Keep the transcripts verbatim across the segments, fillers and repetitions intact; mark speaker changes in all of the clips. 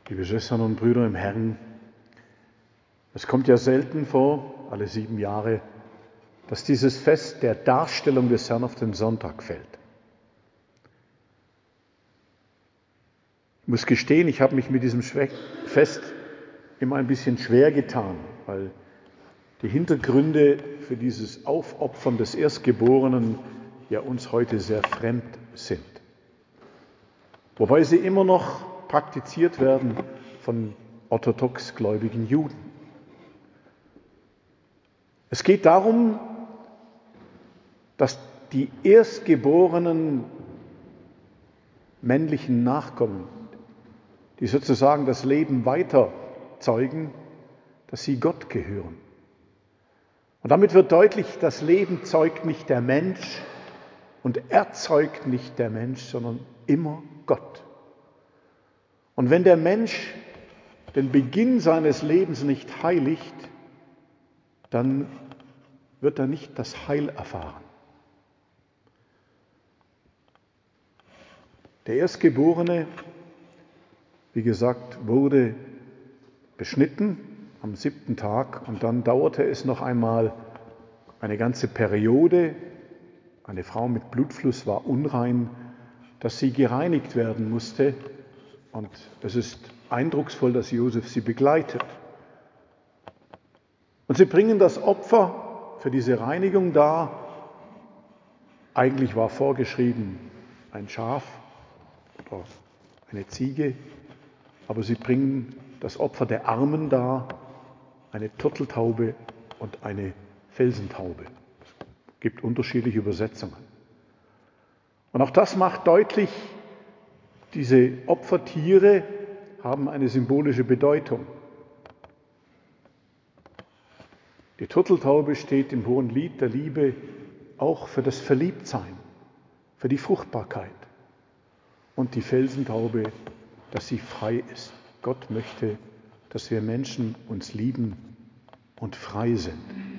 Speaker 1: Liebe Schwestern und Brüder im Herrn, es kommt ja selten vor, alle sieben Jahre, dass dieses Fest der Darstellung des Herrn auf den Sonntag fällt. Ich muss gestehen, ich habe mich mit diesem Fest immer ein bisschen schwer getan, weil die Hintergründe für dieses Aufopfern des Erstgeborenen ja uns heute sehr fremd sind. Wobei sie immer noch praktiziert werden von orthodox gläubigen Juden. Es geht darum, dass die erstgeborenen männlichen Nachkommen, die sozusagen das Leben weiter zeugen, dass sie Gott gehören. Und damit wird deutlich, das Leben zeugt nicht der Mensch und erzeugt nicht der Mensch, sondern immer Gott. Und wenn der Mensch den Beginn seines Lebens nicht heiligt, dann wird er nicht das Heil erfahren. Der Erstgeborene, wie gesagt, wurde beschnitten am siebten Tag und dann dauerte es noch einmal eine ganze Periode. Eine Frau mit Blutfluss war unrein, dass sie gereinigt werden musste. Und es ist eindrucksvoll, dass Josef sie begleitet. Und sie bringen das Opfer für diese Reinigung dar. Eigentlich war vorgeschrieben ein Schaf oder eine Ziege, aber sie bringen das Opfer der Armen dar, eine Turteltaube und eine Felsentaube. Es gibt unterschiedliche Übersetzungen. Und auch das macht deutlich, diese Opfertiere haben eine symbolische Bedeutung. Die Turteltaube steht im Hohen Lied der Liebe auch für das Verliebtsein, für die Fruchtbarkeit. Und die Felsentaube, dass sie frei ist. Gott möchte, dass wir Menschen uns lieben und frei sind.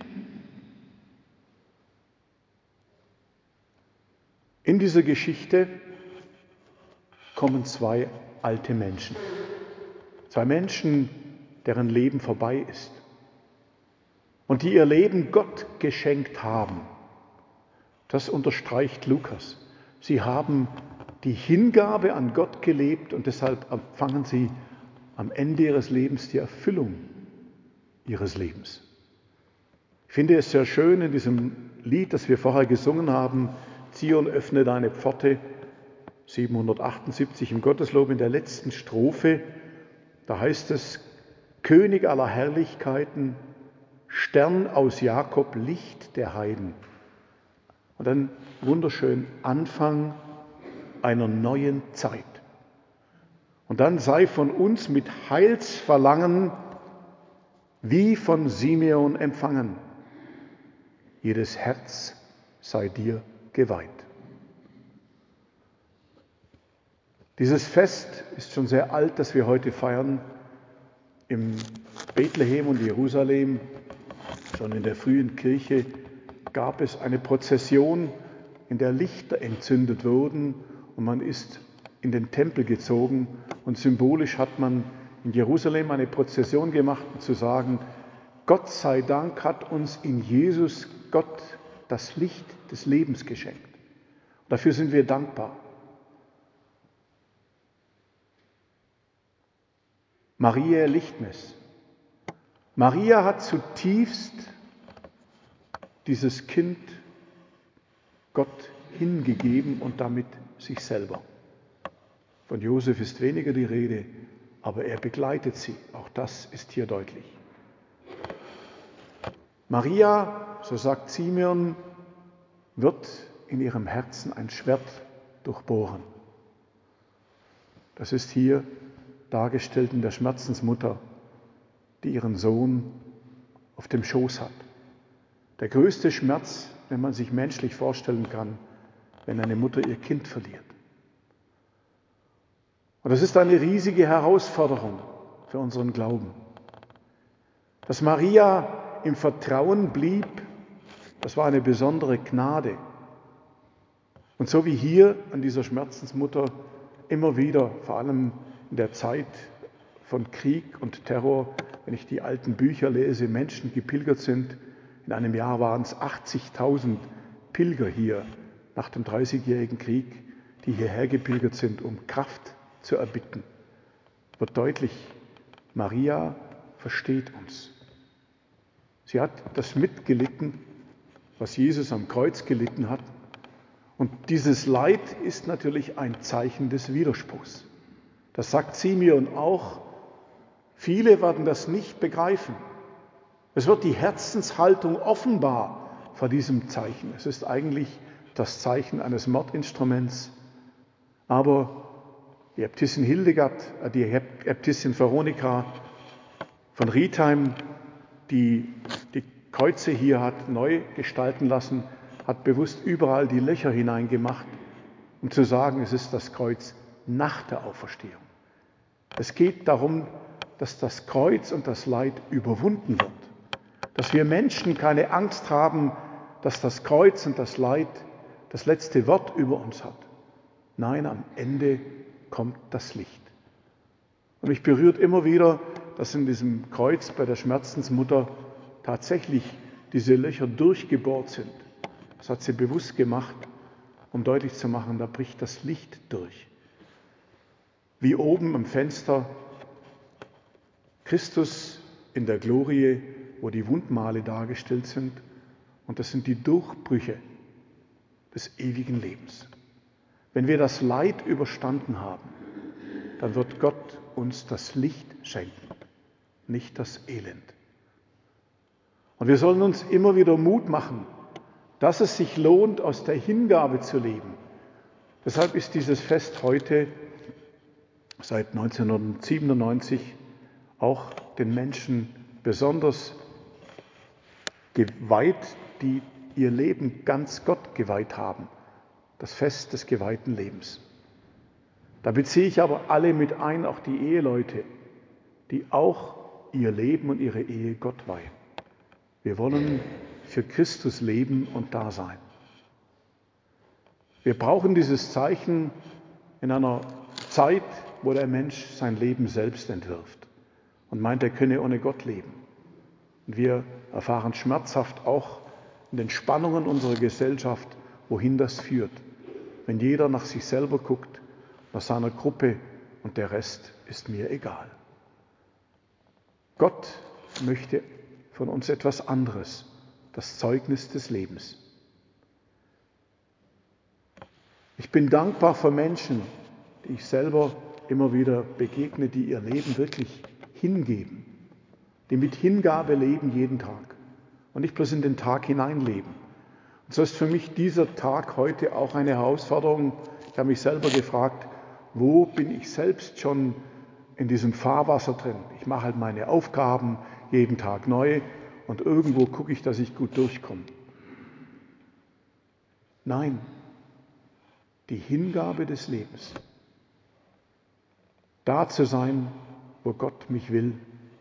Speaker 1: In dieser Geschichte kommen zwei alte Menschen. Zwei Menschen, deren Leben vorbei ist und die ihr Leben Gott geschenkt haben. Das unterstreicht Lukas. Sie haben die Hingabe an Gott gelebt und deshalb empfangen sie am Ende ihres Lebens die Erfüllung ihres Lebens. Ich finde es sehr schön in diesem Lied, das wir vorher gesungen haben, Zion, öffne deine Pforte, siebenhundertachtundsiebzig im Gotteslob in der letzten Strophe, da heißt es, König aller Herrlichkeiten, Stern aus Jakob, Licht der Heiden. Und dann wunderschön, Anfang einer neuen Zeit. Und dann sei von uns mit Heilsverlangen wie von Simeon empfangen. Jedes Herz sei dir geweiht. Dieses Fest ist schon sehr alt, das wir heute feiern. Im Bethlehem und Jerusalem, schon in der frühen Kirche, gab es eine Prozession, in der Lichter entzündet wurden und man ist in den Tempel gezogen und symbolisch hat man in Jerusalem eine Prozession gemacht, um zu sagen, Gott sei Dank hat uns in Jesus Gott das Licht des Lebens geschenkt. Dafür sind wir dankbar. Maria Lichtmess. Maria hat zutiefst dieses Kind Gott hingegeben und damit sich selber. Von Josef ist weniger die Rede, aber er begleitet sie. Auch das ist hier deutlich. Maria, so sagt Simeon, wird in ihrem Herzen ein Schwert durchbohren. Das ist hier dargestellt in der Schmerzensmutter, die ihren Sohn auf dem Schoß hat. Der größte Schmerz, den man sich menschlich vorstellen kann, wenn eine Mutter ihr Kind verliert. Und das ist eine riesige Herausforderung für unseren Glauben. Dass Maria im Vertrauen blieb, das war eine besondere Gnade. Und so wie hier an dieser Schmerzensmutter immer wieder, vor allem in der Zeit von Krieg und Terror, wenn ich die alten Bücher lese, Menschen gepilgert sind. In einem Jahr waren es achtzigtausend Pilger hier nach dem Dreißigjährigen Krieg, die hierher gepilgert sind, um Kraft zu erbitten. Wird deutlich, Maria versteht uns. Sie hat das mitgelitten, was Jesus am Kreuz gelitten hat. Und dieses Leid ist natürlich ein Zeichen des Widerspruchs. Das sagt Simeon auch. Viele werden das nicht begreifen. Es wird die Herzenshaltung offenbar vor diesem Zeichen. Es ist eigentlich das Zeichen eines Mordinstruments. Aber die Äbtissin Hildegard, die Äbtissin Veronika von Riedheim, die die Kreuze hier hat neu gestalten lassen, hat bewusst überall die Löcher hineingemacht, um zu sagen, es ist das Kreuz nach der Auferstehung. Es geht darum, dass das Kreuz und das Leid überwunden wird. Dass wir Menschen keine Angst haben, dass das Kreuz und das Leid das letzte Wort über uns hat. Nein, am Ende kommt das Licht. Und mich berührt immer wieder, dass in diesem Kreuz bei der Schmerzensmutter tatsächlich diese Löcher durchgebohrt sind. Das hat sie bewusst gemacht, um deutlich zu machen, da bricht das Licht durch. Wie oben am Fenster Christus in der Glorie, wo die Wundmale dargestellt sind. Und das sind die Durchbrüche des ewigen Lebens. Wenn wir das Leid überstanden haben, dann wird Gott uns das Licht schenken, nicht das Elend. Und wir sollen uns immer wieder Mut machen, dass es sich lohnt, aus der Hingabe zu leben. Deshalb ist dieses Fest heute seit neunzehnhundertsiebenundneunzig auch den Menschen besonders geweiht, die ihr Leben ganz Gott geweiht haben. Das Fest des geweihten Lebens. Da beziehe ich aber alle mit ein, auch die Eheleute, die auch ihr Leben und ihre Ehe Gott weihen. Wir wollen für Christus leben und da sein. Wir brauchen dieses Zeichen in einer Zeit, wo der Mensch sein Leben selbst entwirft und meint, er könne ohne Gott leben. Und wir erfahren schmerzhaft auch in den Spannungen unserer Gesellschaft, wohin das führt, wenn jeder nach sich selber guckt, nach seiner Gruppe und der Rest ist mir egal. Gott möchte von uns etwas anderes, das Zeugnis des Lebens. Ich bin dankbar für Menschen, die ich selber immer wieder begegne, die ihr Leben wirklich hingeben, die mit Hingabe leben jeden Tag und nicht bloß in den Tag hineinleben. Und so ist für mich dieser Tag heute auch eine Herausforderung. Ich habe mich selber gefragt, wo bin ich selbst schon in diesem Fahrwasser drin? Ich mache halt meine Aufgaben jeden Tag neu und irgendwo gucke ich, dass ich gut durchkomme. Nein, die Hingabe des Lebens. Da zu sein, wo Gott mich will.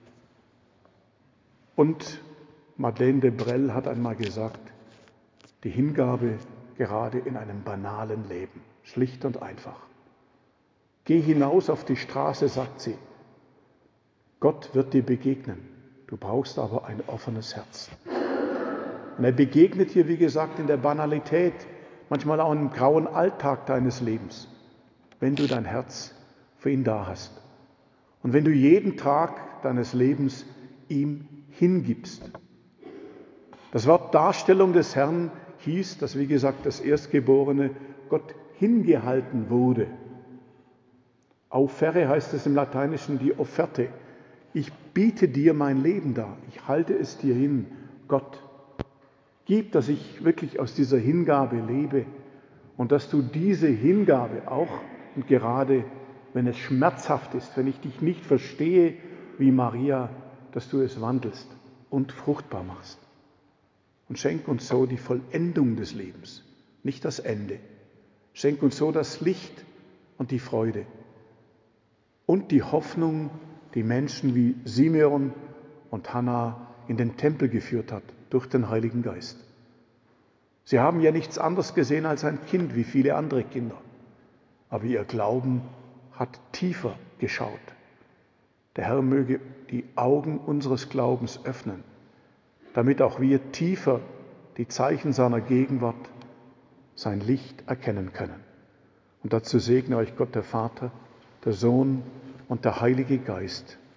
Speaker 1: Und Madeleine de Brel hat einmal gesagt, die Hingabe gerade in einem banalen Leben, schlicht und einfach. Geh hinaus auf die Straße, sagt sie. Gott wird dir begegnen. Du brauchst aber ein offenes Herz. Und er begegnet dir, wie gesagt, in der Banalität, manchmal auch im grauen Alltag deines Lebens, wenn du dein Herz für ihn da hast. Und wenn du jeden Tag deines Lebens ihm hingibst. Das Wort Darstellung des Herrn hieß, dass, wie gesagt, das Erstgeborene Gott hingehalten wurde. Aufferre heißt es im Lateinischen die Offerte. Ich biete dir mein Leben dar. Ich halte es dir hin. Gott, gib, dass ich wirklich aus dieser Hingabe lebe und dass du diese Hingabe auch und gerade, wenn es schmerzhaft ist, wenn ich dich nicht verstehe wie Maria, dass du es wandelst und fruchtbar machst. Und schenk uns so die Vollendung des Lebens, nicht das Ende. Schenk uns so das Licht und die Freude und die Hoffnung, die Menschen wie Simeon und Hannah in den Tempel geführt hat, durch den Heiligen Geist. Sie haben ja nichts anderes gesehen als ein Kind, wie viele andere Kinder. Aber ihr Glauben hat tiefer geschaut. Der Herr möge die Augen unseres Glaubens öffnen, damit auch wir tiefer die Zeichen seiner Gegenwart, sein Licht erkennen können. Und dazu segne euch Gott der Vater, der Sohn und der Heilige Geist.